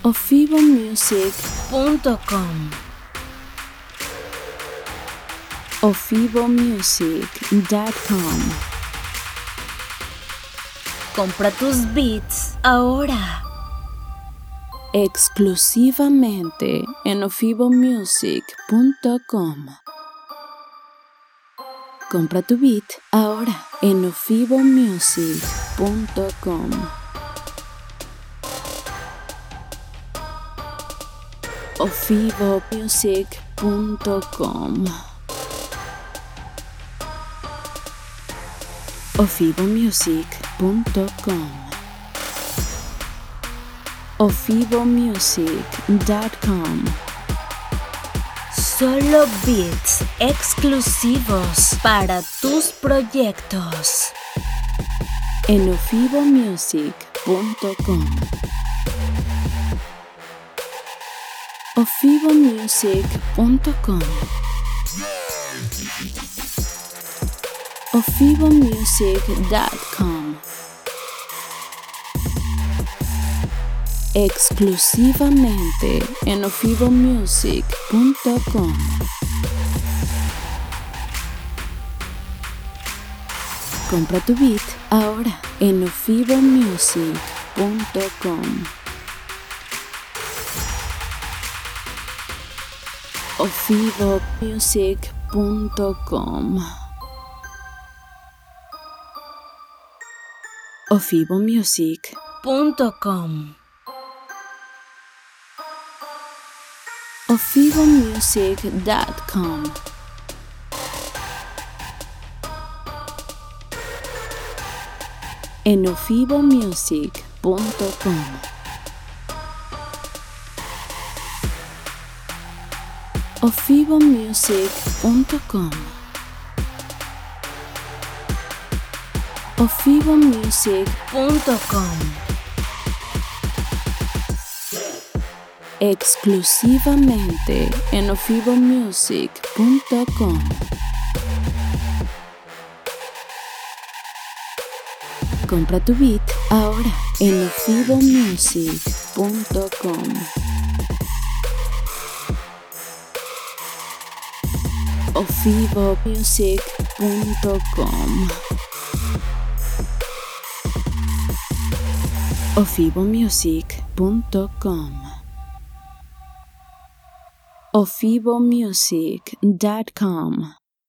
ofibomusic.com. ofibomusic.com. Compra tus beats ahora. Exclusivamente en ofibomusic.com. Compra tu beat ahora en ofibomusic.com. ofibomusic.com. ofibomusic.com. ofibomusic.com. Solo beats exclusivos para tus proyectos en ofibomusic.com. ofibomusic.com. ofibomusic.com. Exclusivamente en ofibomusic.com. Compra tu beat ahora en ofibomusic.com. ofibomusic.com. ofibomusic.com. ofibomusic.com. En ofibomusic.com. ofibomusic.com. ofibomusic.com. Exclusivamente en ofibomusic.com. Compra tu beat ahora en ofibomusic.com. ofibomusic.com. ofibomusic.com. ofibomusic.com.